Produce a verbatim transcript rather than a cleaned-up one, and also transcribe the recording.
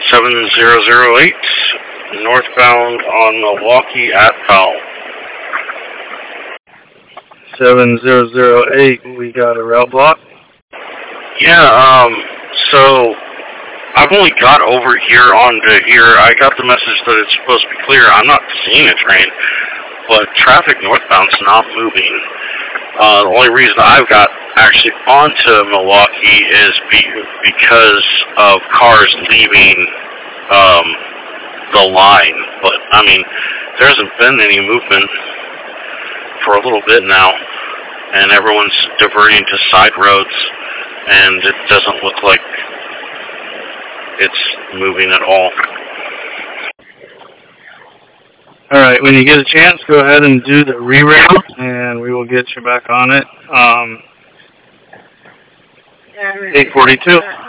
seven zero zero eight, northbound on Milwaukee at Powell. seven zero zero eight, we got a route block. Yeah, um, so I've only got over here onto here. I got the message that it's supposed to be clear. I'm not seeing a train, but traffic northbound's not moving. Uh, the only reason I've got actually onto Milwaukee is be, because of cars leaving um, the line. But, I mean, there hasn't been any movement for a little bit now, and everyone's diverting to side roads, and it doesn't look like it's moving at all. Alright, when you get a chance, go ahead and do the reroute, and we will get you back on it. Um, eight forty-two.